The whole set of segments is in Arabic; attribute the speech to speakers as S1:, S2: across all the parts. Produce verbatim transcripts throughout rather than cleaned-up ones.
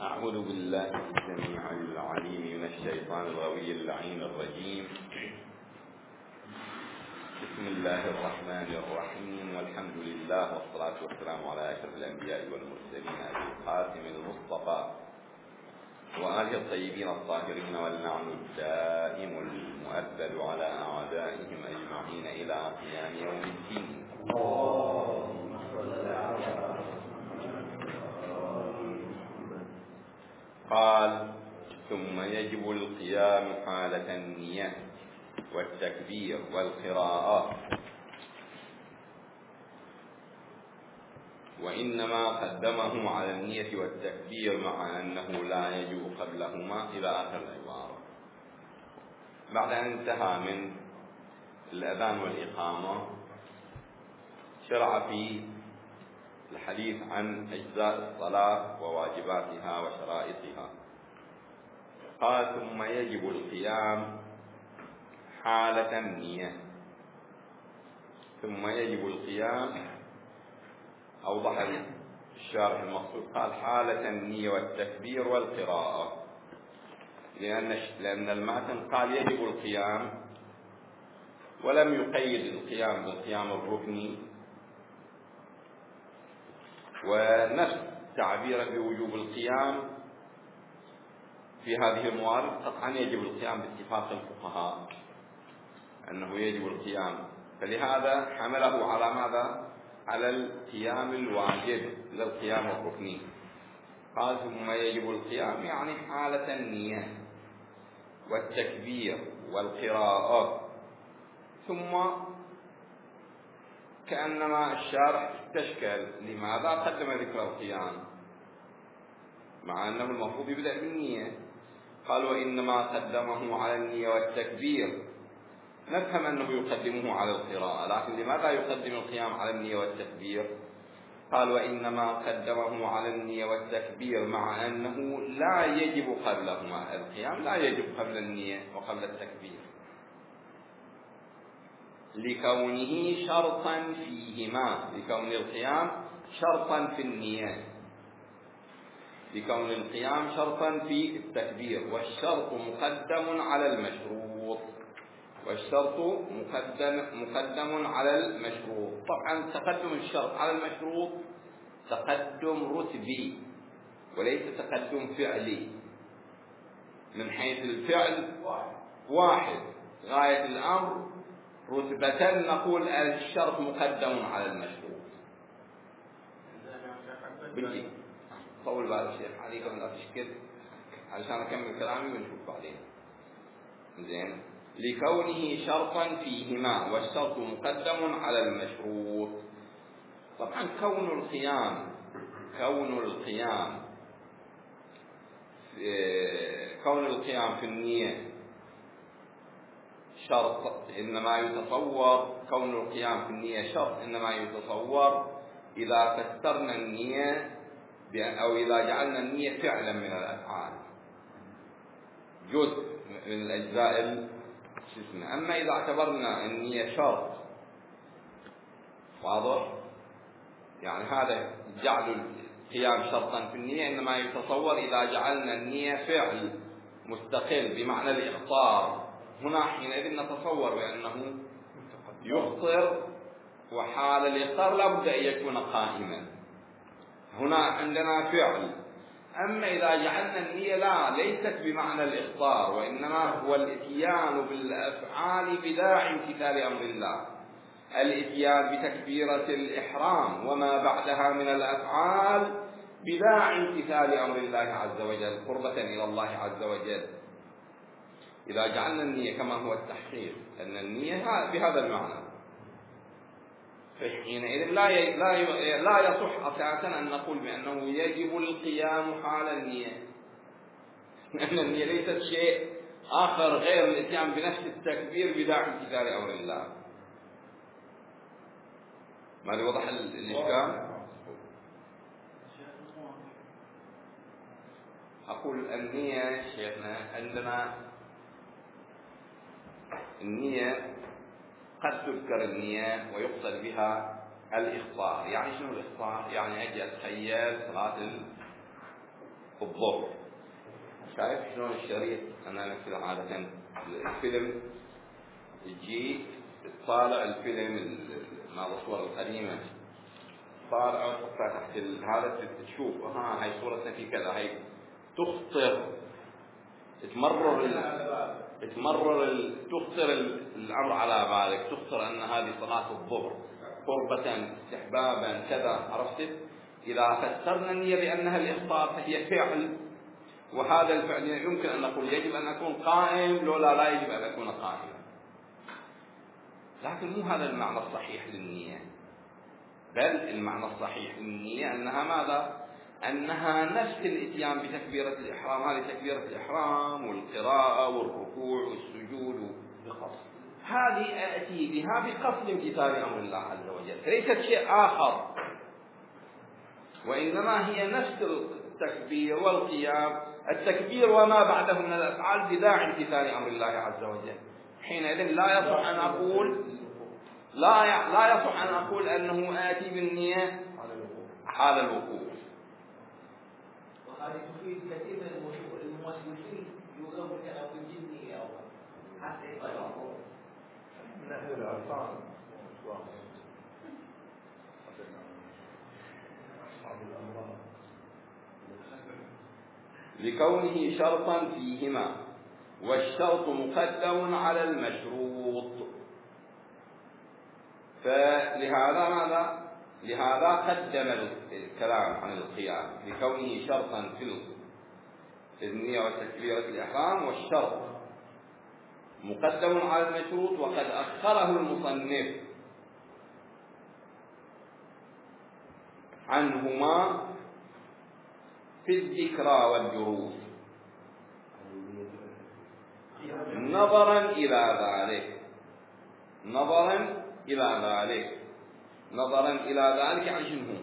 S1: أعوذ بالله السميع العليم من الشيطان الغوي اللعين الرجيم. بسم الله الرحمن الرحيم، والحمد لله والصلاة والسلام على أشرف الأنبياء والمرسلين أبي القاسم المصطفى وآله الطيبين الطاهرين، واللعن الدائم المؤبد على أعدائهم أجمعين إلى قيام يوم الدين. قال: ثم يجب القيام حالة النية والتكبير والقراءة، وإنما قدمه على النية والتكبير مع أنه لا يجب قبلهما إلى آخر العبارة. بعد أن انتهى من الأذان والإقامة شرع في الحديث عن أجزاء الصلاة وواجباتها وشرائطها. قال: ثم يجب القيام حالة النية. ثم يجب القيام، أوضح الشارح المقصود، قال: حالة النية والتكبير والقراءة، لأن لأن المتن قال يجب القيام ولم يقيد القيام بالقيام الركني، ونفس تعبير بوجوب القيام في هذه الموارد قطعا يجب القيام باتفاق الفقهاء أنه يجب القيام، فلهذا حمله على ماذا؟ على القيام الواجب لا القيام الركني. قال: ثم يجب القيام يعني حالة النية والتكبير والقراءة. ثم كأنما الشارح استشكل لماذا قدم ذكر القيام مع أنه المفروض يبدأ بالنية. قال: وإنما قدمه على النية والتكبير. نفهم أنه يقدمه على القراءة، لكن لماذا يقدم القيام على النية والتكبير؟ قال: وإنما قدمه على النية والتكبير مع أنه لا يجب قبلهما. القيام لا يجب قبل النية وقبل التكبير، لكونه شرطا فيهما، لكون القيام شرطا في النية، لكون القيام شرطا في التكبير، والشرط مقدم على المشروط، والشرط مقدم مقدم على المشروط. طبعا تقدم الشرط على المشروط تقدم رتبي وليس تقدم فعلي. من حيث الفعل واحد، غاية الأمر رتبة نقول الشرط مقدم على المشروط. بجي طول بعض الشيخ عليكم لا تشكل علشان أكمل كلامي ونشوف بعدين. زين، لكونه شرطا فيهما والشرط مقدم على المشروط. طبعا كون القيام كون القيام كون القيام في النية شرط، إنما يتصور كون القيام في النية شرط إنما يتصور إذا فسرنا النية أو إذا جعلنا النية فعلا من الأفعال، جزء من الأجزاء. أما إذا اعتبرنا النية شرط، واضح؟ يعني هذا جعل القيام شرطا في النية إنما يتصور إذا جعلنا النية فعل مستقل بمعنى الإخطار. هنا حينئذ نتصور بأنه يخطر، وحال الإخطار لابد أن يكون قائما. هنا عندنا فعل. أما إذا جعلنا النية لا ليست بمعنى الإخطار، وإنما هو الإتيان بالأفعال بداعي امتثال أمر الله، الإتيان بتكبيرة الإحرام وما بعدها من الأفعال بداعي امتثال أمر الله عز وجل قربة إلى الله عز وجل. إذا جعلنا النية كما هو التحقيق أن النية بهذا المعنى، فحينئذ لا لا لا يصح أساسا أن نقول بأنه يجب القيام حال النية، لأن النية ليست شيء آخر غير الإتيان بنفس التكبير بداعي امتثال أمر الله. ما وضح الإشكال؟ أقول النية شيخنا عندنا النية قد تذكر النية ويقصد بها الإخطار. يعني شنو الإخطار؟ يعني أجي أتخيل صلاة الظهر. شايف شلون الشريط؟ أنا نفس عادة الفيلم تجي تطالع الفيلم مع الصور القديمة، طالع وتحطها تحت هذا تشوف ها هاي صورتنا في كذا، هاي تخطر تمرر ال... تمرر ال... تخطر الأمر على بالك، تخطر أن هذه صلاة الظهر قربة استحبابا كذا، عرفت؟ إذا فسرنا النية بأنها الإفطار فهي فعل، وهذا الفعل يمكن أن نقول يجب أن أكون قائم لولا لا يجب أن أكون قائما، لكن مو هذا المعنى الصحيح للنية، بل المعنى الصحيح للنية أنها ماذا؟ أنها نفس الإتيان بتكبيرة الإحرام، هذه تكبيرة الإحرام والقراءة والركوع والسجود بقصد، هذه أأتي بها بقصد امتثال أمر الله عز وجل، ليست شيء آخر، وإنما هي نفس التكبير والقيام، التكبير وما بعده من الأفعال بداعي امتثال أمر الله عز وجل. حينئذ لا يصح أن أقول لا لا يصح أن أقول أنه آتي بالنية حال الوقوف.
S2: وهذه تفيد كثير من الموسوسين يوقف كلام الجنية أو حتى يطلعوا من أهل العرفان
S1: لكونه شرطا فيهما، والشرط مقدم على المشروط، فلهذا ماذا؟ لهذا قدم الكلام عن القيام لكونه شرطا في النية وتكبيرة الإحرام، والشرط مقدم على المشروط، وقد أخره المصنف عنهما في الذكرى والدروس نظرا إلى ذلك نظرا إلى ذلك نظرا إلى ذلك عن شنو؟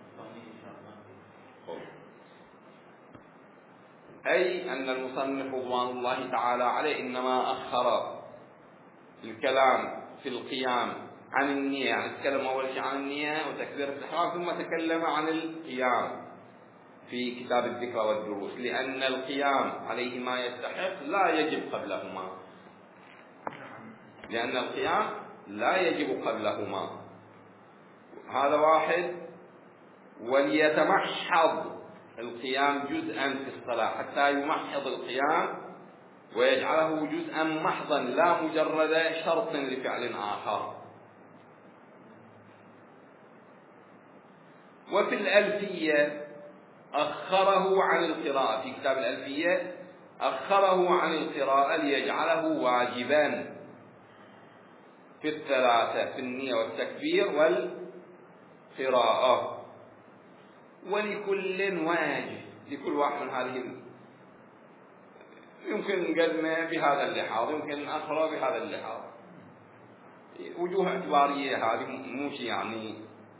S1: أي أن المصنف رضوان الله تعالى عليه إنما أخر الكلام في القيام عن النية، يعني تكلم أول شيء عن النية وتكبيرة الإحرام، ثم تكلم عن القيام في كتاب الذكرى والدروس، لأن القيام عليه ما يستحق لا يجب قبلهما، لأن القيام لا يجب قبلهما، هذا واحد. وليتمحض القيام جزءا في الصلاة، حتى يمحض القيام ويجعله جزءا محضا لا مجرد شرط لفعل آخر. وفي الألفية أخره عن القراءة، في كتاب الألفية أخره عن القراءة ليجعله واجبا في الثلاثة، في النية والتكبير والقراءة، ولكل واجب، لكل واحد من هذه يمكن نقدمه بهذا اللحاظ، يمكن أخره بهذا اللحاظ، وجوه اعتبارية هذه مو شيء يعني.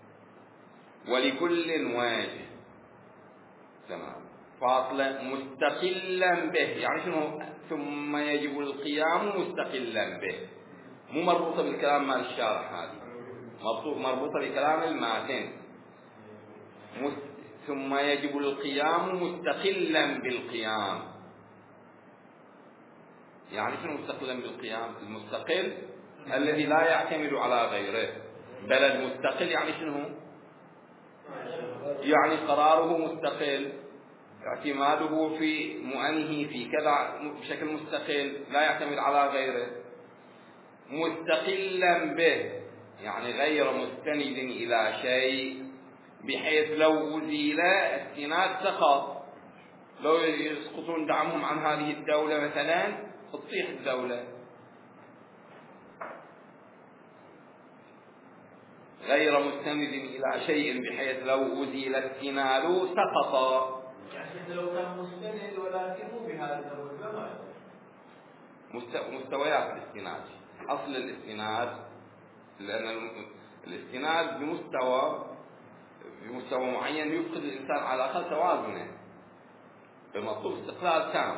S1: ولكل واجب تمام فاصلة مستقلا به، يعني شنو؟ ثم يجب القيام مستقلا به، مو مربوطة بالكلام مال الشارح، هذه مربوطة بكلام الماتن. ثم يجب القيام مستقلا بالقيام، يعني شنو مستقلا بالقيام؟ المستقل الذي لا يعتمد على غيره، بل المستقل يعني شنو؟ يعني قراره مستقل، اعتماده في مؤنه في كذا بشكل مستقل لا يعتمد على غيره. مستقلا به يعني غير مستند إلى شيء، بحيث لو أزيل استناد سقط، لو يسقطون دعمهم عن هذه الدولة مثلا تطيح الدولة. غير مستند إلى شيء بحيث لو أزيل استناده سقط،
S2: يعني لو كان مستند ولكن مو بهذا
S1: مستويات الاستناد، أصل الاستناد، لأن الاستناد بمستوى بمستوى معين يفقد الإنسان على الأقل توازنه، بمطلوب استقلال تام.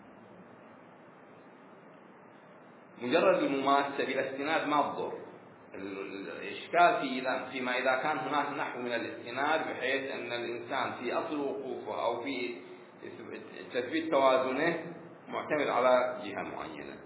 S1: مجرد المماسة بالاستناد ما تضر. الإشكال في إذا فيما إذا كان هناك نحو من الاستناد بحيث أن الإنسان في أصل وقوفه أو في تثبيت توازنه معتمد على جهة معينة.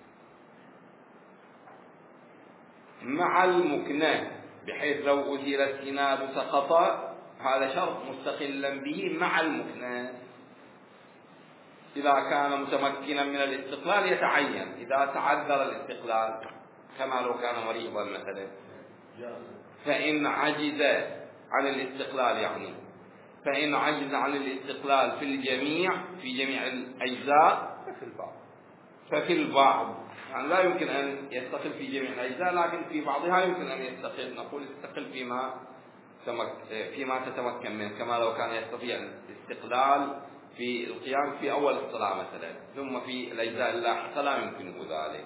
S1: مع المكنة بحيث لو أزيل السناد سقط، هذا شرط مستقلا به مع المكنة. إذا كان متمكنا من الاستقلال يتعين، إذا تعذر الاستقلال كما لو كان مريضا مثلا، فإن عجز عن الاستقلال يعني فإن عجز عن الاستقلال في الجميع في جميع الأجزاء ففي البعض، يعني لا يمكن أن يستقل في جميع الأجزاء، لكن في بعضها يمكن أن يستقل. نقول استقل فيما فيما تتمكن منه، كما لو كان يستطيع الاستقلال في القيام في أول الصلاة مثلا، ثم في الأجزاء اللاحقة لا يمكنه ذلك.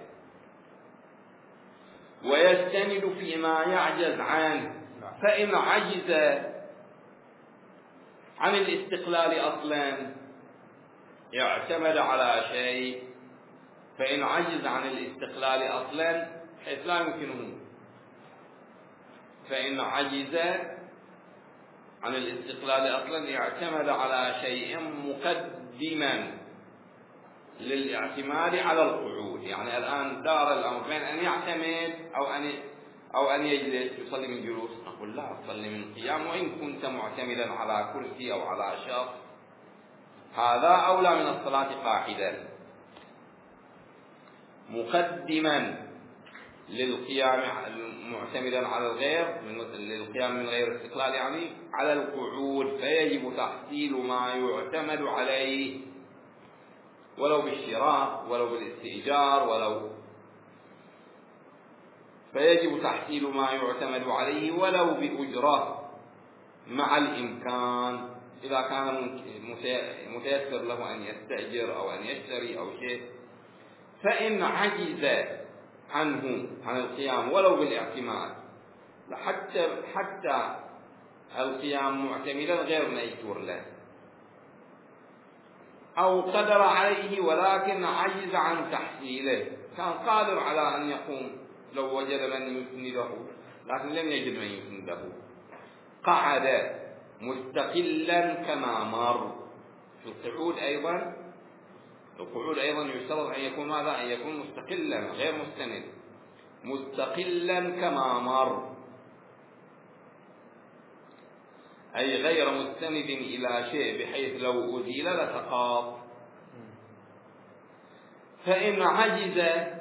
S1: ويستند فيما يعجز عنه، فإن عجز عن الاستقلال أصلا اعتمد على شيء، فإن عجز عن الاستقلال أصلا حيث لا يمكنه، فإن عجز عن الاستقلال أصلا اعتمد على شيء مقدما للاعتماد على القعود. يعني الآن دار الأمر بين أن يعتمد أو أن أو أن يجلس يصلي من جلوس، نقول لا، تصلي من قيام وإن كنت معتمدا على كرسي أو على شخص، هذا أولى من الصلاة قاعدا مقدما للقيام معتمدا على الغير، للقيام من غير استقلال يعني على القعود، فيجب تحصيل ما يعتمد عليه ولو بالشراء ولو بالاستئجار ولو فيجب تحصيل ما يعتمد عليه ولو بأجرة مع الإمكان، إذا كان متيسر له أن يستأجر أو أن يشتري أو شيء. فإن عجز عنه عن القيام ولو بالاعتماد، حتى حتى القيام معتمدا غير ميسور له، أو قدر عليه ولكن عجز عن تحصيله، كان قادر على أن يقوم لو وجد من يسنده لكن لم يجد من يسنده، قعد مستقلا كما مر. في القعود أيضا القعود أيضا يشترط أن يكون ماذا؟ أن يكون مستقلا غير مستند، مستقلا كما مر، أي غير مستند إلى شيء بحيث لو أزيل لسقط. فإن عجز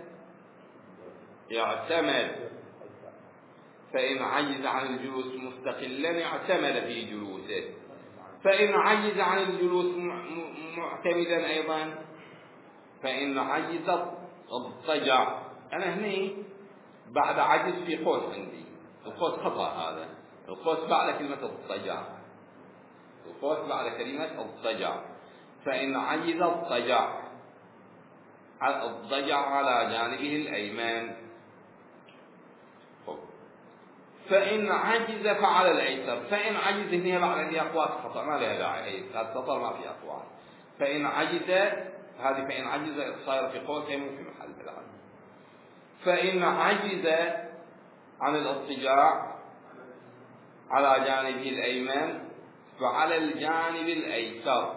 S1: يعتمد فإن عجز عن الجلوس مستقلا اعتمد في جلوسه، فإن عجز عن الجلوس معتمدا أيضا فإن عجز اضطجع. أنا هني بعد عجز في قوس عندي، القوس خطأ، هذا القوس بعد كلمة اضطجع، القوس بعد كلمة اضطجع. فإن عجز اضطجع اضطجع على جانبه الأيمن. فإن عجز فعلى الأيسر. فإن عجز هنا بعد هذه أقواس خطأ، ما لها داعي، هذا سطر ما في أقواس. فإن عجز هذه فإن عجز صار في قوسين مو في محل الآن. فإن عجز عن الاضطجاع على جانبه الأيمن فعلى الجانب الأيسر.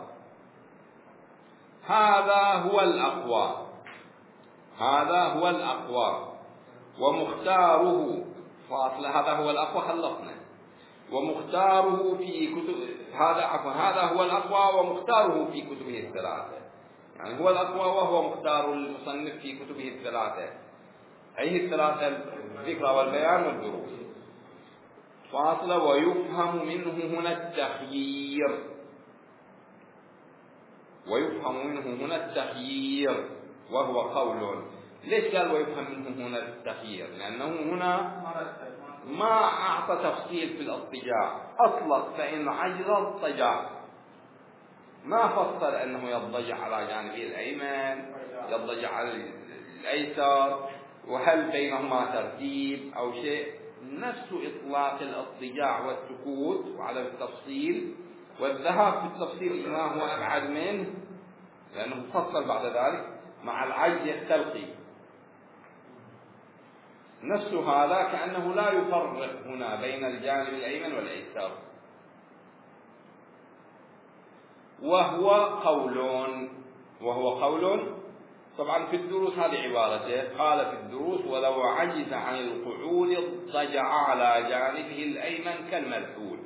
S1: هذا هو الأقوى هذا هو الأقوى ومختاره فاصل هذا هو الأقوى خلصنا. ومختاره في كتب هذا عفوا هذا هو الأقوى ومختاره في كتبه الثلاثة، يعني هو الأقوى وهو مختار المصنف في كتبه الثلاثة، أي الثلاثة؟ الذكر والبيان والدروس. فاصل ويفهم منه هنا التخيير ويفهم منه هنا التخيير وهو قول. ليش قال ويفهم منه هنا التخيير؟ لأنه هنا ما أعطى تفصيل في الاضطجاع، أطلق فإن عجز اضطجع، ما فصل أنه يضطجع على جانبه الأيمن يضطجع على الأيسر وهل بينهما ترتيب أو شيء. نفس إطلاق الاضطجاع والسكوت وعلى التفصيل والذهاب في التفصيل ما هو أبعد منه، لأنه فصل بعد ذلك مع العجز يستلقي. نفس هذا كأنه لا يفرق هنا بين الجانب الأيمن والأيسر. وهو قول وهو قول طبعا في الدروس هذه عبارته، قال في الدروس: ولو عجز عن القعود اضطجع على جانبه الأيمن كالملحود.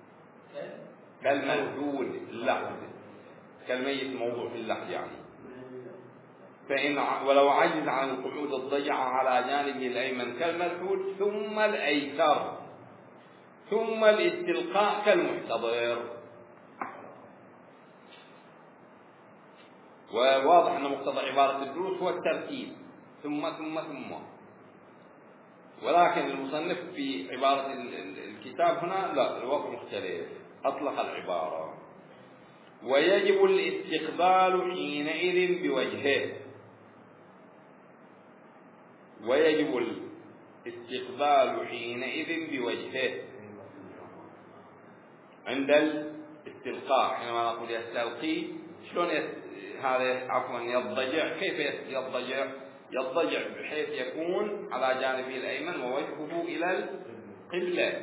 S1: كالملحود اللحد، كالميت موضوع في اللحد يعني. فإن ولو عجز عن القعود اضطجع على جانبه الأيمن كالملحود، ثم الأيسر، ثم الاستلقاء كالمحتضر. وواضح أن مقتضى عبارة الدروس هو الترتيب ثم ثم ثم، ولكن المصنف في عبارة الكتاب هنا لا، الوضع مختلف، أطلق العبارة: ويجب الاستقبال حينئذ بوجهه. ويجب الاستقبال حينئذ بوجهه عند الاستلقاء، حينما نقول يستلقي، شلون هذا عفوا يضجع؟ كيف يضجع؟ يضجع بحيث يكون على جانبه الأيمن ووجهه إلى القبلة.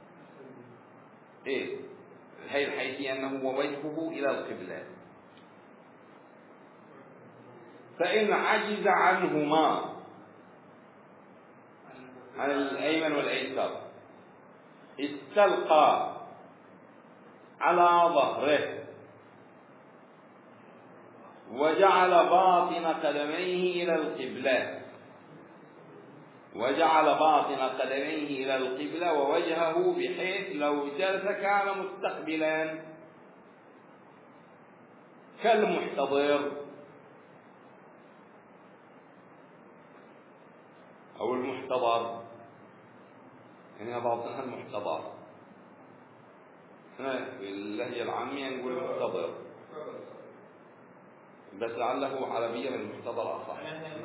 S1: إيه هي الحيثية أنه ووجهه إلى القبلة. فإن عجز عنهما، عن الأيمن والأيسر، استلقى على ظهره وجعل باطن قدميه إلى القبلة وجعل باطن قدميه إلى القبلة ووجهه، بحيث لو جلس كان مستقبلا كالمحتضر أو المحتضر، يعني باطنها المحتضر، هنا في اللهجة العامية نقول المحتضر، بس لعله عربيا المحتضر أصح.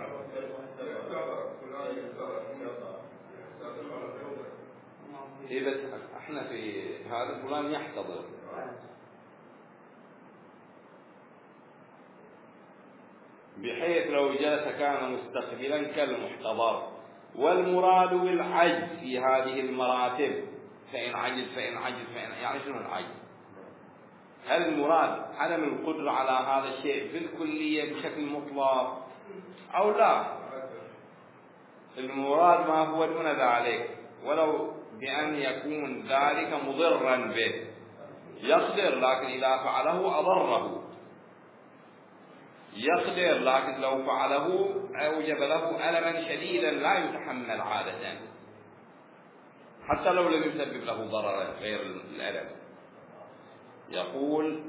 S1: إيه بس احنا في هذا فلان يحتضر، بحيث لو جلس كان مستقبلا كالمحتضر. والمراد بالعجز في هذه المراتب، فإن عجز فإن عجز فإن يعني شنو العجز؟ هل المراد عدم القدرة على هذا الشيء في الكلية بشكل مطلق أو لا؟ المراد ما هو دون ذلك، ولو بأن يكون ذلك مضرا به، يقدر لكن إذا فعله أضره، يقدر لكن لو فعله أوجب له ألما شديدا لا يتحمل عادة، حتى لو لم يسبب له ضررا غير الألم. يقول: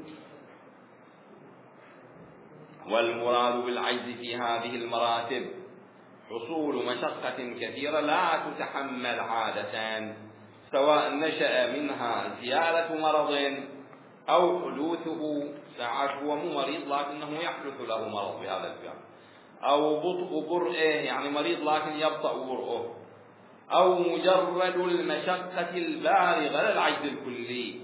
S1: والمراد بالعجز في هذه المراتب حصول مشقة كثيرة لا تتحمل عادة، سواء نشأ منها زيادة مرض أو حدوثه، ساعات هو مو مريض لكنه يحدث له مرض بهذا الفعل، أو بطء برئه يعني مريض لكن يبطأ برئه، أو مجرد المشقة البالغة لا العجز الكلي.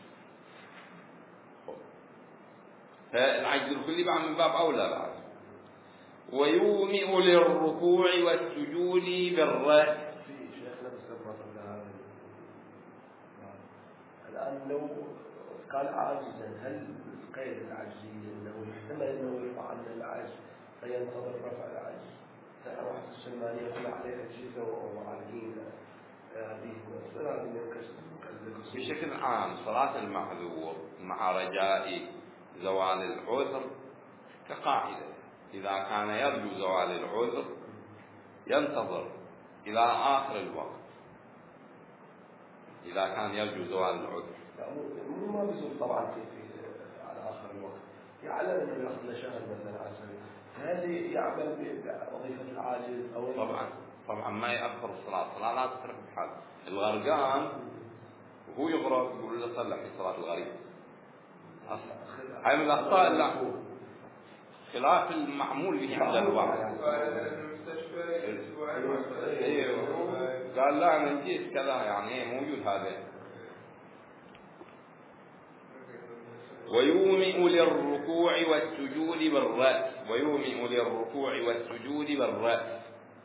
S1: فالعجز الكلي بعد من باب أولى بعد. ويومئ للركوع والسجود بالرأس.
S3: الآن لو كان عاجزا، هل قيد العجزية أنه يحتمل أنه يرفع عنه العجز فينتظر رفع العجز؟ ترى واحد السلمانية يقول عليه أجهزة ومعالجين هذه
S1: بشكل عام صلاة المعذور مع رجاء زوال العذر كقاعدة، إذا كان يرجو زوال العذر ينتظر إلى آخر الوقت، إذا كان يرجو زوال العذر.
S3: مو ما بيزول طبعا في على آخر الوقت، يعلم أنه يأخذ له شهر مثلا على سبيل، هذه يعمل بوظيفة العاجز أو
S1: طبعا طبعا ما يأخر الصلاة، الصلاة لا تترك بحال. الغرقان وهو يغرق يقول له صلح في صلاة الغريب، هاي من الأخطاء لا خلاف المعمول به عند البعض. قال لا أنا نجيت كذا يعني موجود هذا. ويومئ للركوع والسجود بالرأس ويومئ للركوع والسجود بالرأس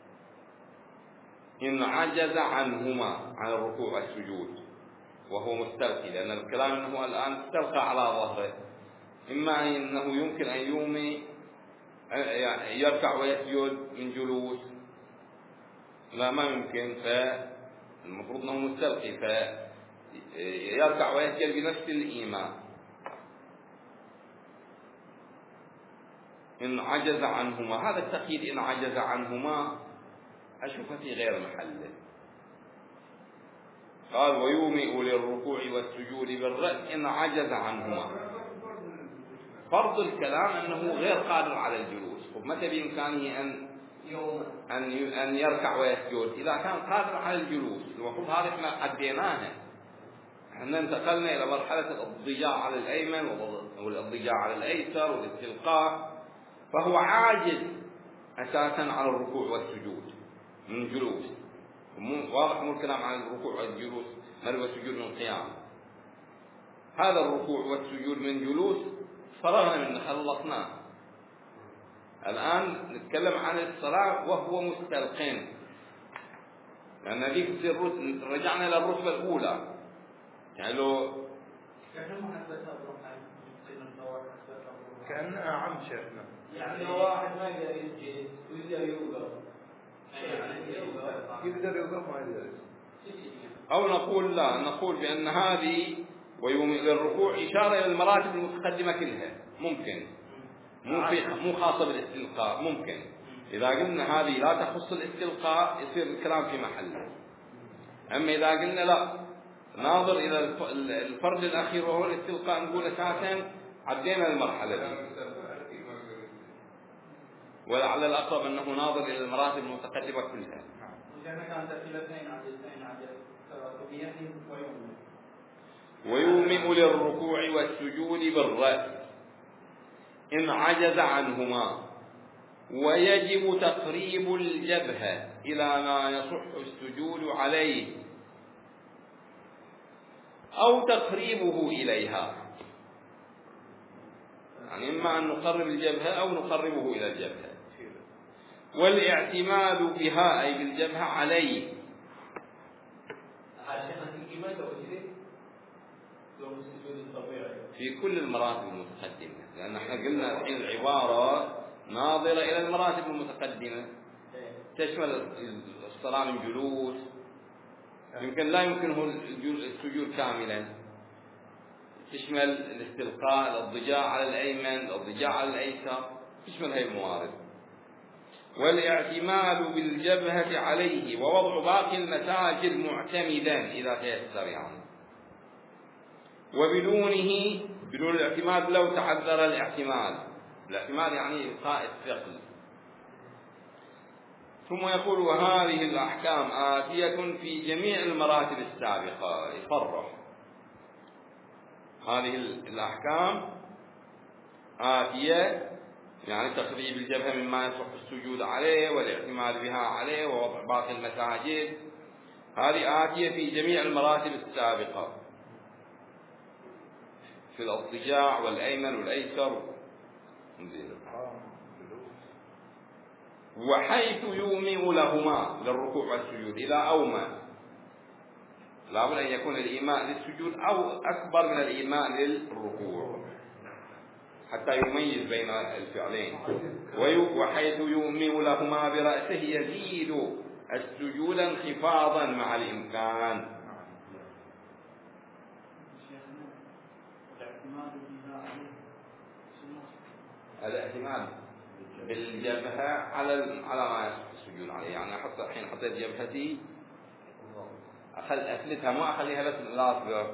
S1: إن عجز عنهما، عن الركوع والسجود وهو مستلقي، لأن الكلام أنه الآن استلقى على ظهره، إما أنه يمكن أن يومي يعني يركع ويسجد من جلوس، لا ما يمكن، فالمفروض أنه مستلقي فيركع ويسجد بنفس الإيمان. إن عجز عنهما، هذا التقييد إن عجز عنهما أشوف في غير محله. قال ويومئ للركوع والسجود بالرأس إن عجز عنهما. فرض الكلام أنه غير قادر على الجلوس، ومتى بإمكانه أن أن أن يركع ويسجد؟ إذا كان قادر على الجلوس. المفروض هذا احنا عديناها، احنا انتقلنا إلى مرحلة الاضطجاع على الأيمن والاضطجاع على الأيسر والاستلقاء، فهو عاجز أساسا على الركوع والسجود من جلوس. واضح مو الكلام عن الركوع والجلوس بل والسجود من قيام. هذا الركوع والسجود من جلوس فرغنا منه، خلصناه. الآن نتكلم عن الصلاة وهو مستلقين، لأن ذيك تصير رجعنا إلى الرتبة الأولى. يعني لو
S4: كأنها عم شيخنا،
S2: يعني واحد ما يقدر يسجد ويقدر يوقف،
S4: يقدر يوقف ما يقدر.
S1: أو نقول لا، نقول بأن هذه ويومئ للركوع إشارة إلى المراتب المتقدمة كلها، ممكن مو في مو خاصة بالاستلقاء، ممكن. إذا قلنا هذه لا تخص الاستلقاء يصير الكلام في محله. أما إذا قلنا لا، ناظر إلى الفرد الأخير وهو الاستلقاء، نقول أساسا عدينا المرحلة دي، ولعل الأقرب أنه ناظر إلى المراتب المتقدمة كلها. ويومئ للركوع والسجود بالرأس إن عجز عنهما، ويجب تقريب الجبهة إلى ما يصح السجود عليه أو تقريبه إليها. يعني إما أن نقرب الجبهة أو نقربه إلى الجبهة. والاعتماد بها أي بالجبهة عليه في كل المراتب المتقدمة، لأن احنا قلنا الحين العبارة ناظرة إلى المراتب المتقدمة، تشمل الصلاة من جلوس، يمكن لا يمكنه السجود كاملا، تشمل الاستلقاء، الاضطجاع على الأيمن، الاضطجاع على الأيسر، تشمل هذه الموارد. والاعتماد بالجبهة عليه ووضع باقي المساجد معتمدا إذا تيسر يعني. وبدونه بدون الاعتماد لو تعذر الاعتماد، الاعتماد يعني إلقاء الثقل. ثم يقول وهذه الأحكام آتية في جميع المراتب السابقة. يفرح هذه الأحكام آتية، يعني تقريب الجبهة مما يصح السجود عليه والاعتماد بها عليه ووضع باقي المساجد، هذه آتية في جميع المراتب السابقة في الاضطجاع والأيمن والأيسر. وحيث يومئ لهما للركوع والسجود إذا أومى، لابد أن يكون الإيماء للسجود أو أكبر من الإيماء للركوع حتى يميز بين الفعلين. وحيث يومئ لهما برأسه يزيد السجود انخفاضا مع الإمكان. الاعتماد بالجبهة على على ما يصح السجود عليه، يعني أحط الحين حطيت جبهتي أخل أفلتها ما أخليها بس لاصقة،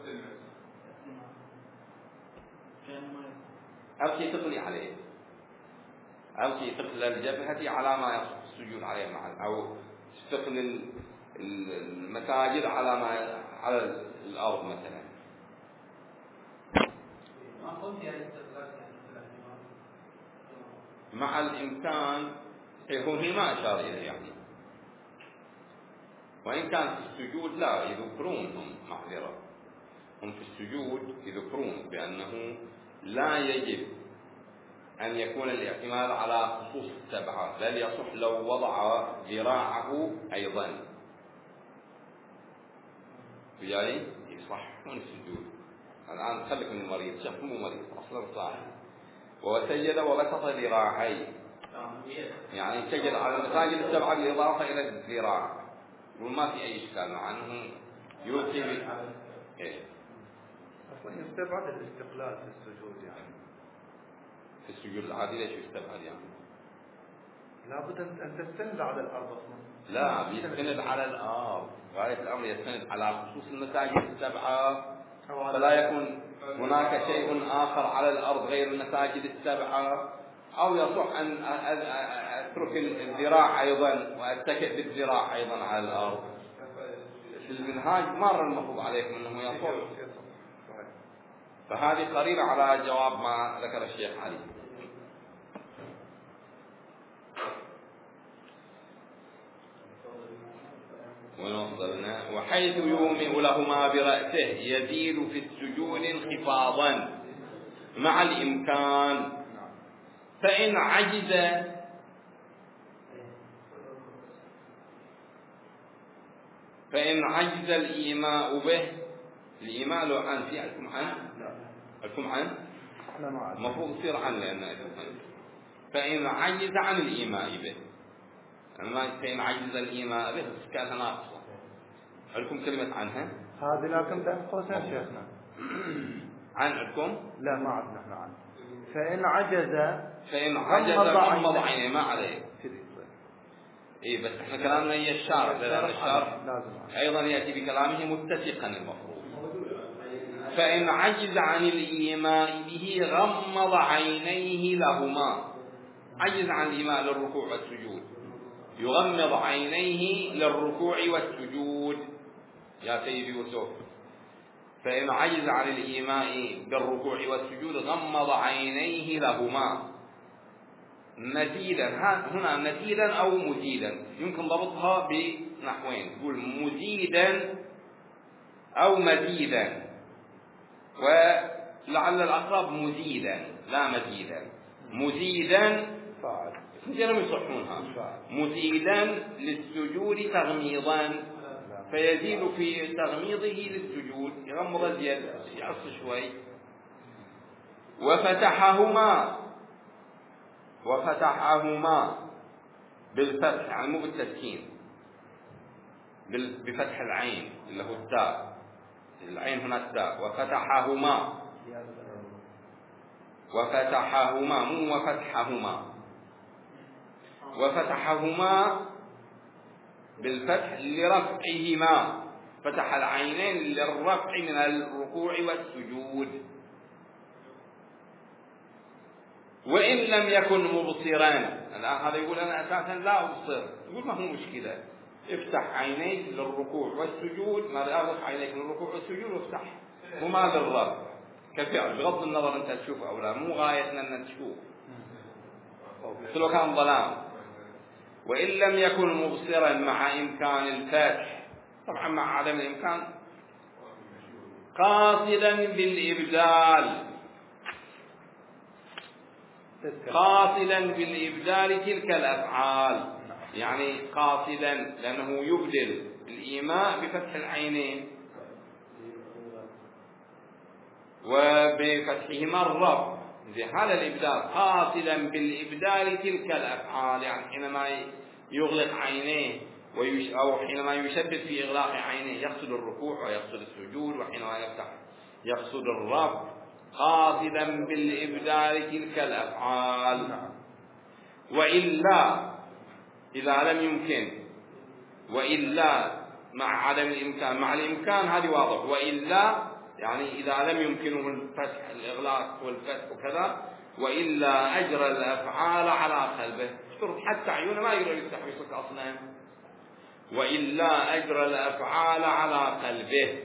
S1: ألقي ثقلي عليه، ألقي ثقل الجبهة على ما يصح السجود عليه معا، أو ثقل المساجد على ما على الأرض مثلا. مع الإمكان هو ما أشار إليه يعني، وإن كان في السجود لا يذكرون هم معذرة، هم في السجود يذكرون بأنه لا يجب أن يكون الاعتماد على خصوص السبعة، بل يصح لو وضع ذراعه أيضا، يعني يصحون السجود الآن خليك من المريض، شخص مو مريض أصلا صاحي. وسجد وبسط ذراعيه، يعني سجد على المساجد السبعة بالإضافة إلى الذراع، وما في أي إشكال مع أنه يلقي ب... إيه؟
S4: أصلا يستبعد الاستقلال في السجود يعني.
S1: في السجود العادي ليش يستبعد يعني؟
S4: لابد أن تستند على الأرض أصلا.
S1: لا، بيستند على الأرض، غاية الأمر يستند على خصوص المساجد السبعة، فلا يكون هناك شيء آخر على الأرض غير المساجد السبعة، أو يصح أن أترك الذراع أيضا وأتكئ بالذراع أيضا على الأرض. في المنهاج مرة المفروض عليكم أنه يصح، فهذه قريبة على جواب ما ذكر الشيخ علي. ونوصلنا وحيث يومئ لهما برأسه يزيد في السجود انخفاضا مع الإمكان، فإن عجز فإن عجز الإيماء به، الإيماء لو عن في عندكم عن عندكم عن المفروض يصير عن لأن عن. فإن عجز عن الإيماء به، أما فإن عجز الإيماء به كانت ناقصة. عندكم كلمة عنها؟
S4: هذه لكن بين قوسين شيخنا.
S1: عن عندكم؟
S4: لا ما عندنا احنا عن. فإن عجز
S1: فإن عجز غمض عينيه ما عليه. إيه بس احنا كلامنا هي الشارع، لأن الشارع أيضا يأتي بكلامه متسقا المفروض. فإن عجز عن الإيماء به غمض عينيه لهما، عجز عن الإيماء للركوع والسجود يغمض عينيه للركوع والسجود يا سيدي يوسف. فإن عجز عن الإيماء بالركوع والسجود غمض عينيه لهما مزيدا. هنا مزيدا أو مزيدا يمكن ضبطها بنحوين، تقول مزيدا أو مزيدا، ولعل الأقرب مزيدا لا مزيدا. مزيدا كلهم يصحونها، مزيدا للسجود تغميضا، فيزيد في تغميضه للسجود يغمض اليد يعص شوي. وفتحهما وفتحهما بالفتح يعني مو بالتسكين، بفتح العين اللي هو التاء، العين هنا التاء. وفتحهما وفتحهما مو وفتحهما، وفتحهما بالفتح لرفعهما، فتح العينين للرفع من الركوع والسجود. وإن لم يكن مبصرا، الآن هذا يقول أنا أساسا لا أبصر، يقول ما هو مشكلة، افتح عينيك للركوع والسجود، ما أغلق عينيك للركوع والسجود وافتح، وما للرفع كفعل بغض النظر أنت تشوف أو لا، مو غايتنا أن تشوف لو كان ظلام. وإن لم يكن مبصرا مع إمكان الفتح، طبعا مع عدم الإمكان، قاصدا بالإبدال قاصدا بالإبدال تلك الأفعال، يعني قاصدا لأنه يبدل الإيماء بفتح العينين وبفتحهما الرفع، هذا الإبدال قاصدا بالإبدال تلك الأفعال، يعني حينما يغلق عينيه ويش أو حينما يشدد في إغلاق عينيه يقصد الركوع ويقصد السجود، وحينما يفتح يقصد الرفع، قاصدا بالإبدال تلك الأفعال. وإلا إذا لم يمكن، وإلا مع عدم الإمكان، مع الإمكان هذه واضح، وإلا يعني إذا لم يمكنه الفتح الإغلاق والفتح وكذا، وإلا أجرى الأفعال على قلبه، اشترط حتى عيونه ما يقدر يفتح ويصك أصلا، وإلا أجرى الأفعال على قلبه.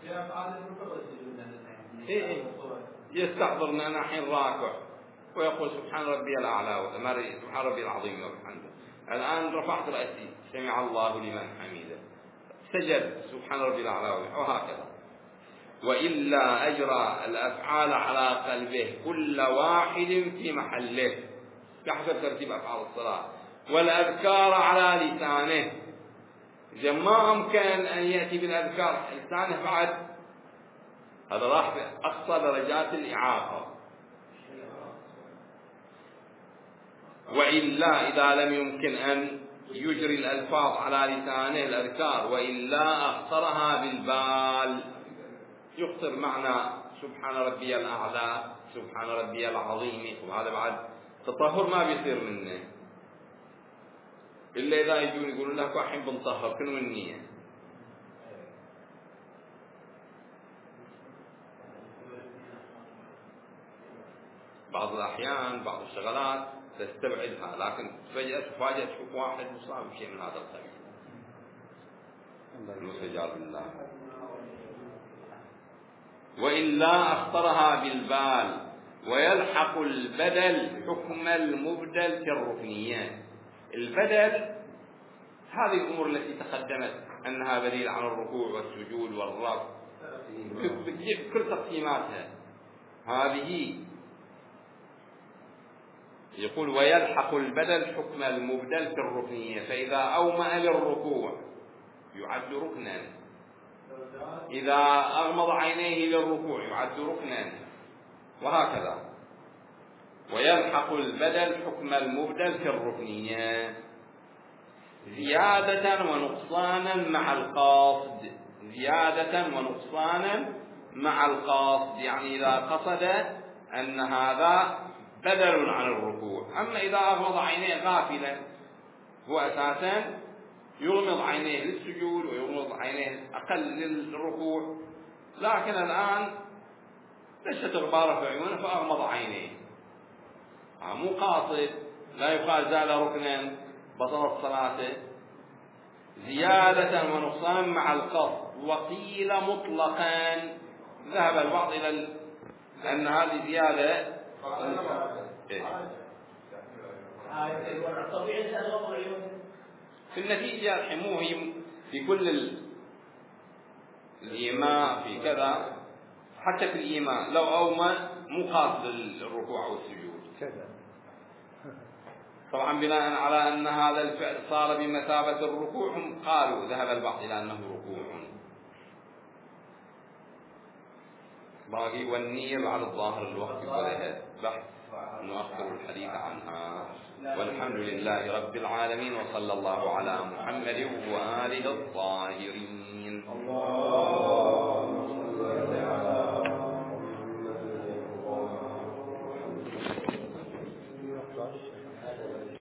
S1: إيه يستحضر أن أنا حين راكع ويقول سبحان ربي الأعلى سبحان ربي العظيم وبحمده، الآن رفعت رأسي سمع الله لمن حمده، سجد سبحان ربي الأعلى وهكذا. وإلا أجرى الأفعال على قلبه كل واحد في محله بحسب ترتيب أفعال الصلاة، والأذكار على لسانه، إذا ما أمكن أن يأتي بالأذكار لسانه بعد هذا راح في أقصى درجات الإعاقة. وإلا إذا لم يمكن أن يجري الألفاظ على لسانه الأذكار وإلا أخطرها بالبال، يخطر معنى سبحان ربي الأعلى سبحان ربي العظيم، وهذا بعد تطهر ما بيصير منه إلا إذا يجون يقولون لك واحد بنطهر كنو النية. بعض الأحيان بعض الشغلات تستبعدها، لكن فجأة تفاجأ تشوف واحد مصاب بشيء من هذا القبيل. المستجاب بالله. وإلا أخطرها بالبال ويلحق البدل حكم المبدل كالركنيات. البدل هذه الأمور التي تقدمت أنها بديل عن الركوع والسجود والرفع كل تقسيماتها هذه. يقول ويلحق البدل حكم المبدل في الركنية، فإذا أومأ للركوع يعد ركنا، إذا أغمض عينيه للركوع يعد ركنا، وهكذا. ويلحق البدل حكم المبدل في الركنية زيادة ونقصانا مع القاصد، زيادة ونقصانا مع القاصد، يعني إذا قصد أن هذا بدل عن الركوع. أما إذا أغمض عينيه غافلا، هو أساسا يغمض عينيه للسجود ويغمض عينيه أقل للركوع، لكن الآن ليست غبارة في عيونه فأغمض عينيه، مو قاصد، لا يقال زال ركنا بطلت صلاته. زيادة ونقصان مع القصد. وقيل مطلقا، ذهب البعض إلى أن هذه زيادة في النتيجة الحموه في كل الإيماء في كذا، حتى في الإيماء لو أومى مو قاصد الركوع والسجود. طبعا بناء على أن هذا الفعل صار بمثابة الركوع، هم قالوا ذهب البعض إلى أنه ركوع. باقي والنية بعد الظاهر الوقت ولها بحث نؤخر الحديث عنها. والحمد لله رب العالمين، وصلى الله على محمد وآله الطاهرين.